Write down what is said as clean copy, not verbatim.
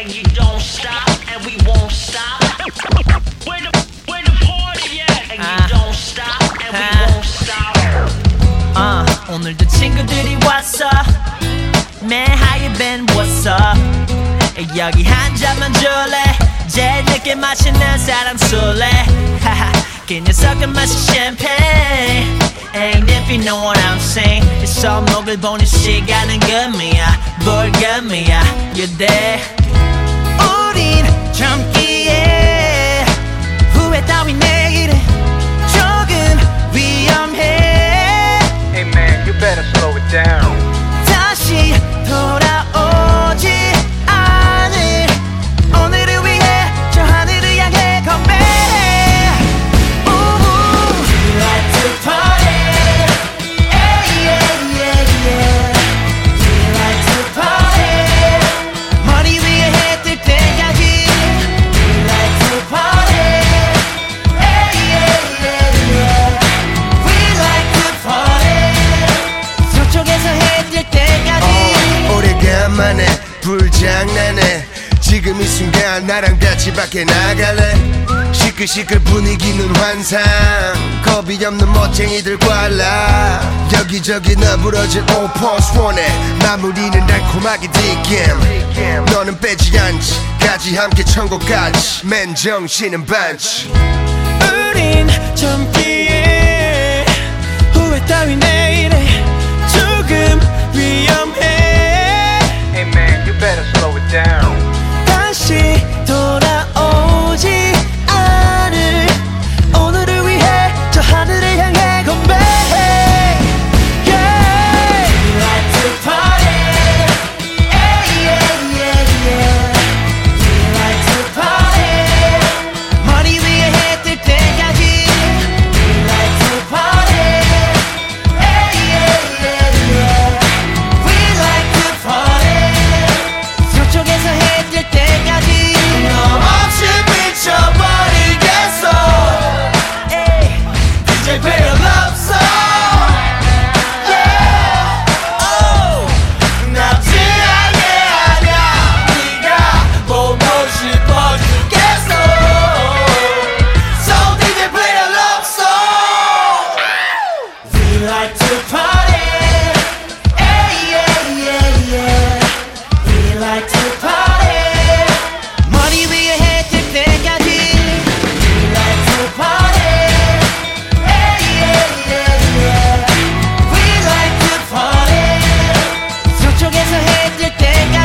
and you don't stop, and we won't stop. Where the party at? And you don't stop, and we won't stop. 오늘도 친구들이 왔어. Man, how you been? What's up? 여기 한 잔만 줄래? 제일 늦게 마시는 사람 술래? 그 녀석은 마시 champagne. Ain't if you know what I'm saying. 이 손목을 보는 시간은 금이야, 벌금이야. You're there. 우린 젊기에 후회 따윈 내일에 조금 위험해. Hey man, you better slow it down. 다시 돌아오지 않을 오늘을 위해 저 하늘을 향해 건배. We like to party. Yeah, yeah, yeah, yeah. We like to party. 머리 위에 해 뜰 때까지. We like to party. Yeah, yeah, yeah, yeah. We like to party. 서쪽에서 해 뜰 때까지. 오래간만에 불장난해. 지금 이 순간 나랑 같이 밖에 나갈래. 시끌시끌 분위기는 환상. 겁이 없는 멋쟁이들 관람. 여기저기 너부러진 오퍼스 원해. 마무리는 달콤하게 뒷겜. 너는 빼지 않지. 같이 함께 천국까지. 맨 정신은 반치. 우린 젊기에 후회 따윈 내일에 조금 위험해. Hey man, you better slow it down. 다시 돌아오지 않을 오늘을 위해 저 하늘을 향해 건배. Yeah. We like to party. Yeah, yeah, yeah, yeah. We like to party. 머리 위에 해 뜰 때까지. We like to party. Yeah, yeah, yeah, yeah. We like to party. 서쪽에서 해 뜰 때까지. 너 없이 미쳐버리겠어. DJ play a love song. Yeah. Oh. 납치하게 하냐. 네가 보고 싶어 죽겠어. So DJ play a love song. We like to party. Yeah, yeah, yeah, yeah. We like to party. 머리 위에 해 뜰 때까지. We like to party. Yeah, yeah, yeah, yeah. We like to party. 서쪽에서 해 뜰 때까지.